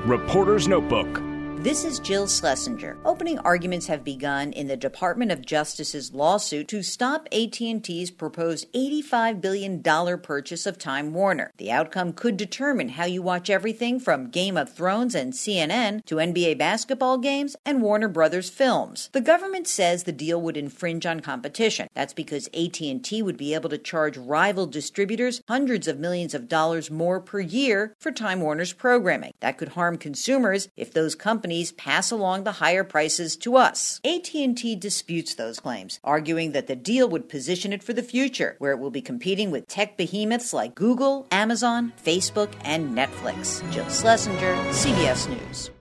Reporter's Notebook. This is Jill Schlesinger. Opening arguments have begun in the Department of Justice's lawsuit to stop AT&T's proposed $85 billion purchase of Time Warner. The outcome could determine how you watch everything from Game of Thrones and CNN to NBA basketball games and Warner Brothers films. The government says the deal would infringe on competition. That's because AT&T would be able to charge rival distributors hundreds of millions of dollars more per year for Time Warner's programming. That could harm consumers if those companies pass along the higher prices to us. AT&T disputes those claims, arguing that the deal would position it for the future, where it will be competing with tech behemoths like Google, Amazon, Facebook, and Netflix. Jill Schlesinger, CBS News.